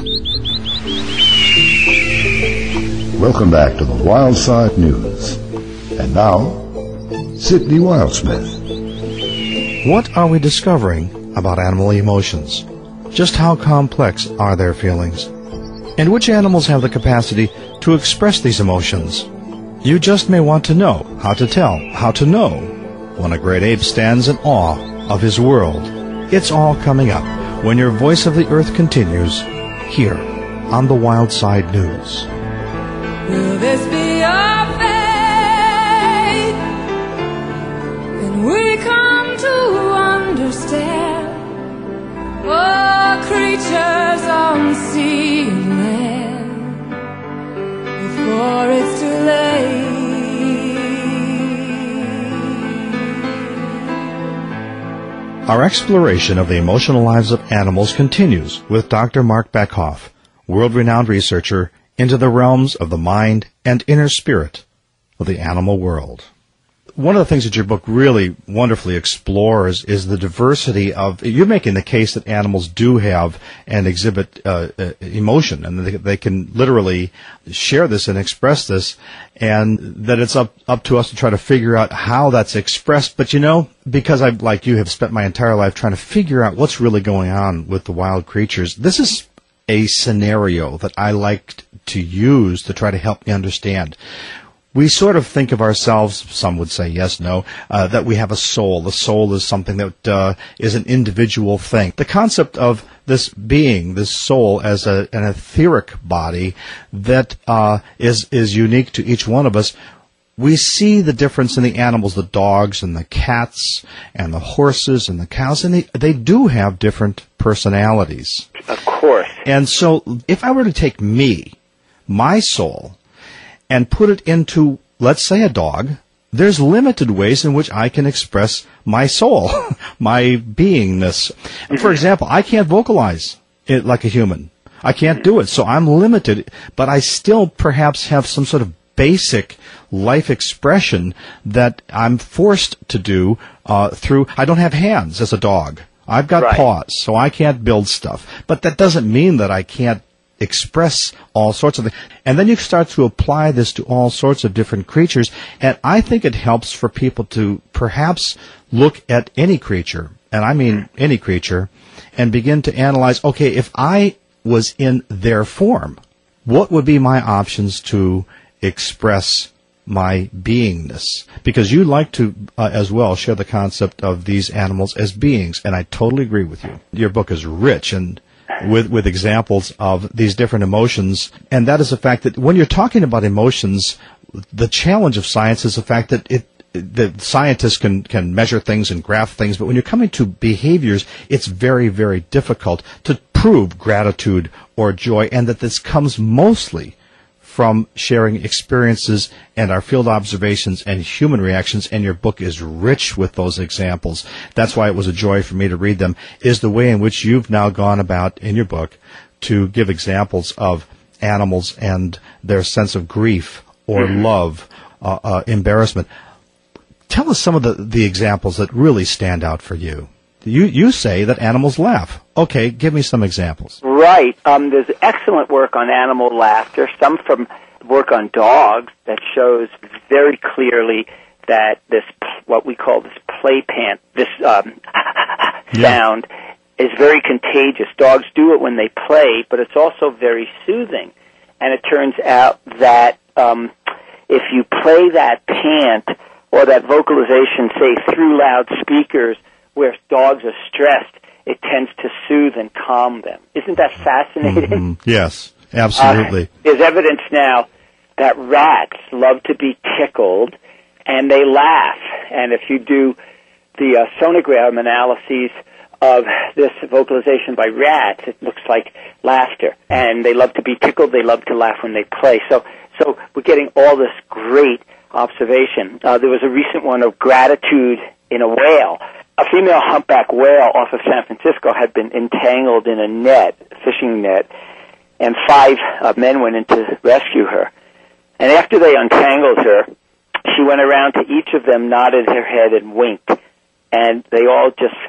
Welcome back to the Wild Side News. And now, Sidney Wildsmith. What are we discovering about animal emotions? Just how complex are their feelings? And which animals have the capacity to express these emotions? You just may want to know how to tell, how to know when a great ape stands in awe of his world. It's all coming up when your Voice of the Earth continues here on the Wild Side News. Will this be our fate? Then we come to understand. Oh, creatures on sea and land, before it's too late. Our exploration of the emotional lives of animals continues with Dr. Mark Beckhoff, world-renowned researcher into the realms of the mind and inner spirit of the animal world. One of the things that your book really wonderfully explores is the diversity of, you're making the case that animals do have and exhibit emotion, and they can literally share this and express this, and that it's up to us to try to figure out how that's expressed. But because I, like you, have spent my entire life trying to figure out what's really going on with the wild creatures, this is a scenario that I like to use to try to help me understand. We sort of think of ourselves, some would say yes, no, that we have a soul. The soul is something that is an individual thing. The concept of this being, this soul, as an etheric body that is unique to each one of us, we see the difference in the animals, the dogs and the cats and the horses and the cows, and they do have different personalities. Of course. And so if I were to take my soul, and put it into, let's say, a dog, there's limited ways in which I can express my soul, my beingness. And for example, I can't vocalize it like a human. I can't do it, so I'm limited, but I still perhaps have some sort of basic life expression that I'm forced to do through, I don't have hands as a dog. I've got paws, so I can't build stuff. But that doesn't mean that I can't express all sorts of things. And then you start to apply this to all sorts of different creatures, and I think it helps for people to perhaps look at any creature, and I mean any creature, and begin to analyze, okay, if I was in their form, what would be my options to express my beingness? Because you like to, as well, share the concept of these animals as beings, and I totally agree with you. Your book is rich and with examples of these different emotions, and that is the fact that when you're talking about emotions, the challenge of science is the fact that the scientists can measure things and graph things, but when you're coming to behaviors, it's very, very difficult to prove gratitude or joy, and that this comes mostly from sharing experiences and our field observations and human reactions, and your book is rich with those examples. That's why it was a joy for me to read them, is the way in which you've now gone about in your book to give examples of animals and their sense of grief or love, embarrassment. Tell us some of the examples that really stand out for you. You say that animals laugh. Okay, give me some examples. Right. There's excellent work on animal laughter, some from work on dogs that shows very clearly that this, what we call this playpan, this sound is very contagious. Dogs do it when they play, but it's also very soothing. And it turns out that if you play that pant or that vocalization, say, through loudspeakers where dogs are stressed, it tends to soothe and calm them. Isn't that fascinating? Yes, absolutely. There's evidence now that rats love to be tickled, and they laugh. And if you do the sonogram analyses of this vocalization by rats, it looks like laughter. And they love to be tickled. They love to laugh when they play. So we're getting all this great observation. There was a recent one of gratitude in a whale. A female humpback whale off of San Francisco had been entangled in a net, a fishing net, and 5 men went in to rescue her. And after they untangled her, she went around to each of them, nodded her head, and winked. And they all just felt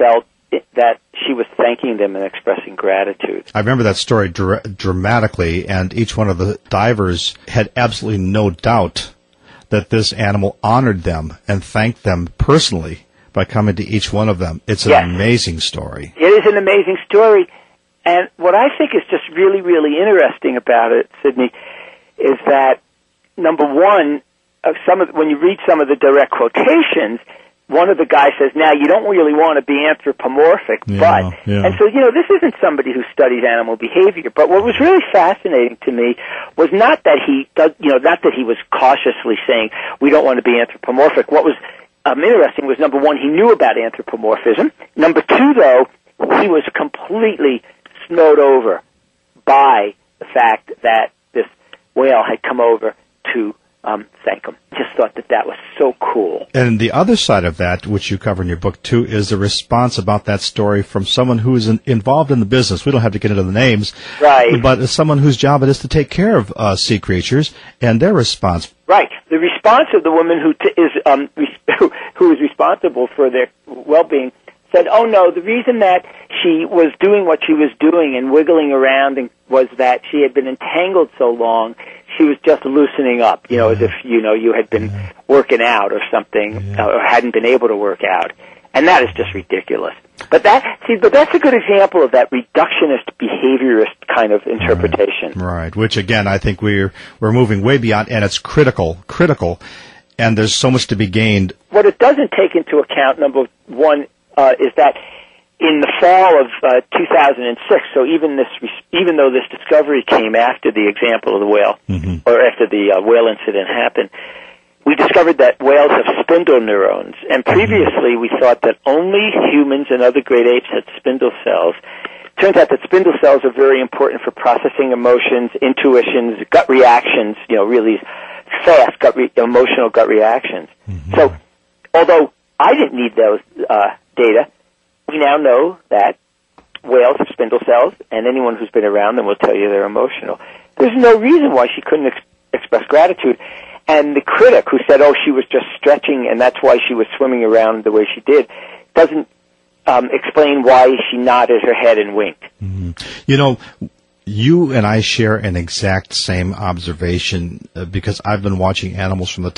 that she was thanking them and expressing gratitude. I remember that story dramatically, and each one of the divers had absolutely no doubt that this animal honored them and thanked them personally by coming to each one of them. It's an amazing story. It is an amazing story. And what I think is just really, really interesting about it, Sidney, is that, number one, when you read some of the direct quotations, one of the guys says, now, you don't really want to be anthropomorphic, but... And so, this isn't somebody who studies animal behavior, but what was really fascinating to me was not that he was cautiously saying, we don't want to be anthropomorphic. What was interesting was, number one, he knew about anthropomorphism. Number two, though, he was completely snowed over by the fact that this whale had come over to thank him. Just thought that was so cool. And the other side of that, which you cover in your book too, is the response about that story from someone who is involved in the business. We don't have to get into the names, right? But someone whose job it is to take care of sea creatures, and their response. Right. The response of the woman who is responsible for their well-being said, "Oh no, the reason that she was doing what she was doing and wiggling around was that she had been entangled so long." She was just loosening up, as if, you had been working out or something, or hadn't been able to work out. And that is just ridiculous. But that's a good example of that reductionist, behaviorist kind of interpretation. Right. Which, again, I think we're moving way beyond, and it's critical, and there's so much to be gained. What it doesn't take into account, number one, is that in the fall of 2006, so even though this discovery came after the example of the whale, or after the whale incident happened, we discovered that whales have spindle neurons. And previously, we thought that only humans and other great apes had spindle cells. Turns out that spindle cells are very important for processing emotions, intuitions, gut reactions. Really fast emotional gut reactions. So, although I didn't need those data, we now know that whales have spindle cells, and anyone who's been around them will tell you they're emotional. There's no reason why she couldn't express gratitude. And the critic who said, she was just stretching and that's why she was swimming around the way she did, doesn't explain why she nodded her head and winked. You and I share an exact same observation because I've been watching animals from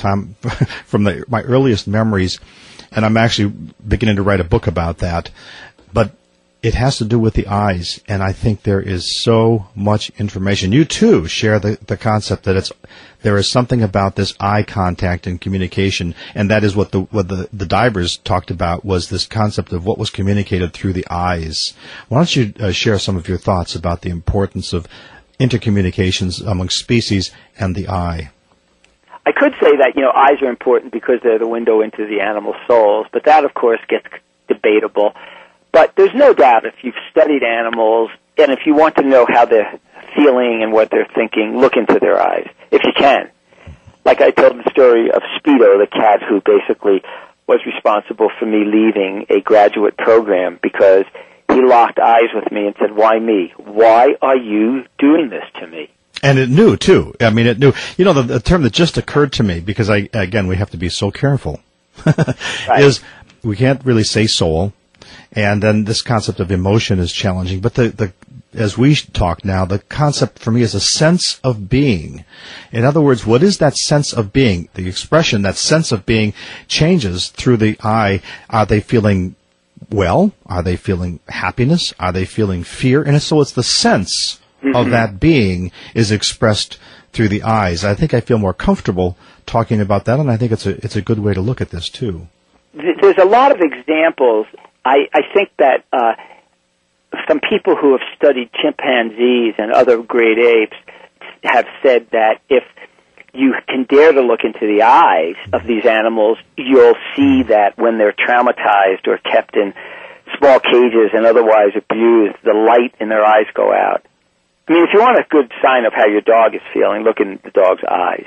my earliest memories, and I'm actually beginning to write a book about that. But it has to do with the eyes, and I think there is so much information. You too share the concept that there is something about this eye contact and communication, and that is what the divers talked about, was this concept of what was communicated through the eyes. Why don't you share some of your thoughts about the importance of intercommunications among species and the eye? I could say that, eyes are important because they're the window into the animal souls, but that, of course, gets debatable. But there's no doubt, if you've studied animals, and if you want to know how they're feeling and what they're thinking, look into their eyes, if you can. Like I told the story of Speedo, the cat who basically was responsible for me leaving a graduate program because he locked eyes with me and said, "Why me? Why are you doing this to me?" And it knew, too. I mean, it knew. The term that just occurred to me, because we have to be so careful, right, is we can't really say soul. And then this concept of emotion is challenging. But as we talk now, the concept for me is a sense of being. In other words, what is that sense of being? The expression, that sense of being, changes through the eye. Are they feeling well? Are they feeling happiness? Are they feeling fear? And so it's the sense of that being is expressed through the eyes. I think I feel more comfortable talking about that, and I think it's a good way to look at this too. There's a lot of examples. I think that some people who have studied chimpanzees and other great apes have said that if you can dare to look into the eyes of these animals, you'll see that when they're traumatized or kept in small cages and otherwise abused, the light in their eyes go out. I mean, if you want a good sign of how your dog is feeling, look in the dog's eyes.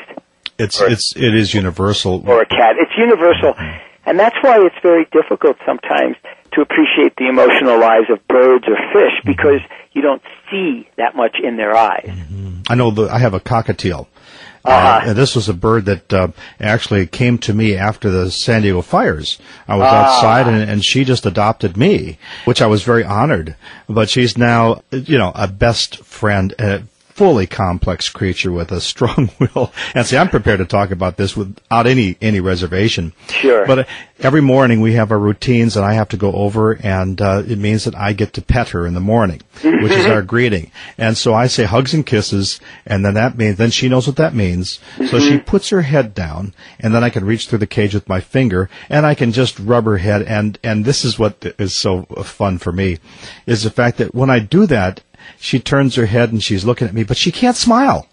It is universal. Or a cat. It's universal. And that's why it's very difficult sometimes to appreciate the emotional lives of birds or fish, because you don't see that much in their eyes. I know I have a cockatiel. And this was a bird that actually came to me after the San Diego fires. I was outside, and she just adopted me, which I was very honored. But she's now, a best friend, a fully complex creature with a strong will. And see, I'm prepared to talk about this without any reservation. Sure. But every morning we have our routines, and I have to go over, and it means that I get to pet her in the morning, which is our greeting. And so I say hugs and kisses, and then she knows what that means. So she puts her head down, and then I can reach through the cage with my finger, and I can just rub her head. And this is what is so fun for me, is the fact that when I do that, she turns her head and she's looking at me, but she can't smile.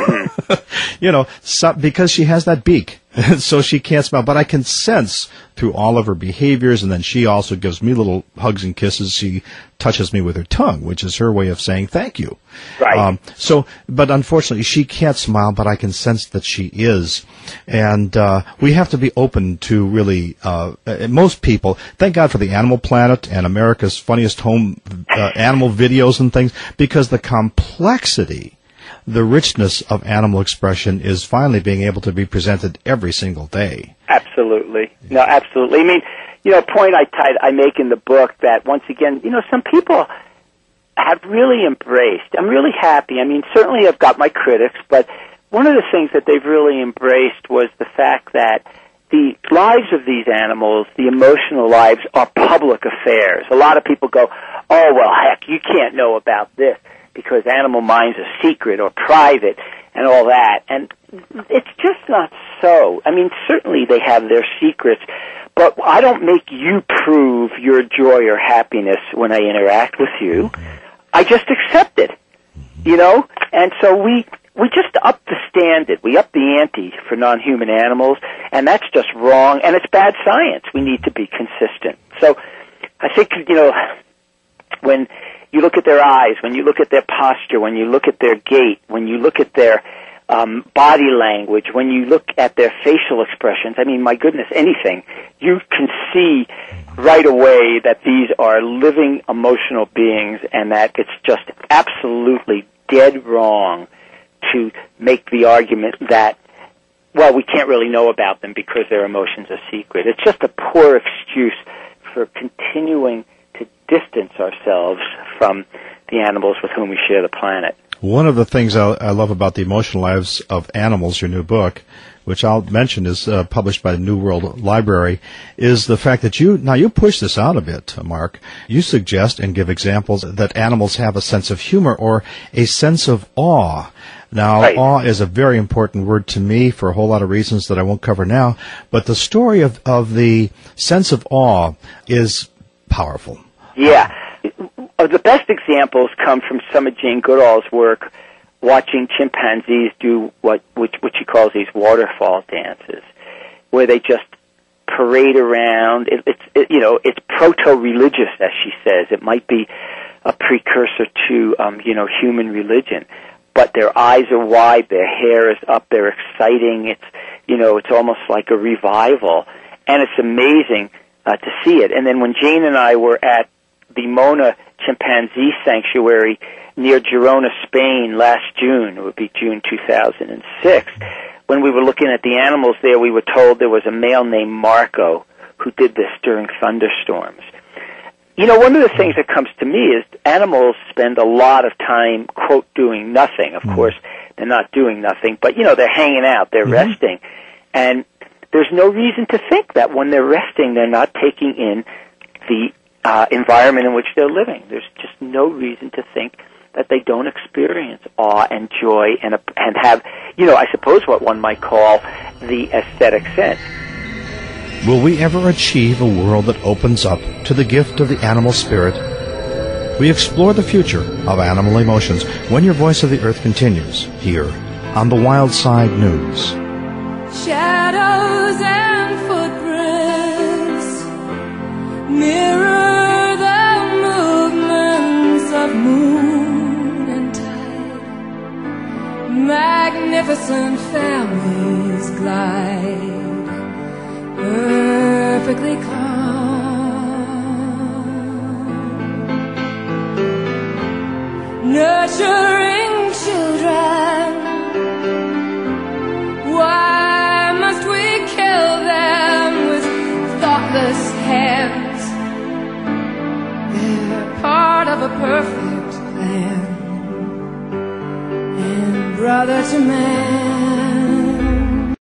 Because she has that beak. So she can't smile. But I can sense through all of her behaviors, and then she also gives me little hugs and kisses. She touches me with her tongue, which is her way of saying thank you. Right. But unfortunately, she can't smile, but I can sense that she is. And we have to be open to really, most people, thank God for the Animal Planet and America's Funniest Home animal videos and things, because the complexity, the richness of animal expression is finally being able to be presented every single day. Absolutely. No, absolutely. I mean, a point I make in the book that, once again, some people have really embraced. I'm really happy. I mean, certainly I've got my critics, but one of the things that they've really embraced was the fact that the lives of these animals, the emotional lives, are public affairs. A lot of people go, oh, well, heck, you can't know about this, because animal minds are secret or private and all that. And it's just not so. I mean, certainly they have their secrets, but I don't make you prove your joy or happiness when I interact with you. I just accept it, And so we just up the standard. We up the ante for non-human animals, and that's just wrong, and it's bad science. We need to be consistent. So I think, when you look at their eyes, when you look at their posture, when you look at their gait, when you look at their body language, when you look at their facial expressions, I mean, my goodness, anything, you can see right away that these are living emotional beings, and that it's just absolutely dead wrong to make the argument that, well, we can't really know about them because their emotions are secret. It's just a poor excuse for continuing to distance ourselves from the animals with whom we share the planet. One of the things I love about the emotional lives of animals, your new book, which I'll mention is published by the New World Library, is the fact that you push this out a bit, Mark. You suggest and give examples that animals have a sense of humor or a sense of awe. Now, right. Awe is a very important word to me for a whole lot of reasons that I won't cover now, but the story of the sense of awe is powerful. Yeah. The best examples come from some of Jane Goodall's work, watching chimpanzees do what she calls these waterfall dances, where they just parade around. It's proto-religious, as she says. It might be a precursor to human religion, but their eyes are wide, their hair is up, they're exciting. It's almost like a revival, and it's amazing to see it. And then when Jane and I were at the Mona Chimpanzee Sanctuary near Girona, Spain last June, it would be June 2006, when we were looking at the animals there, we were told there was a male named Marco who did this during thunderstorms. One of the things that comes to me is animals spend a lot of time, quote, doing nothing. Of course, they're not doing nothing, but, they're hanging out, they're resting. And there's no reason to think that when they're resting, they're not taking in the environment in which they're living. There's just no reason to think that they don't experience awe and joy and have, I suppose what one might call the aesthetic sense. Will we ever achieve a world that opens up to the gift of the animal spirit? We explore the future of animal emotions when Your Voice of the Earth continues here on the Wild Side News. Shadows and footprints mirror the movements of moon and tide. Magnificent families glide perfectly calm, nurturing children perfect plan. And brother to man,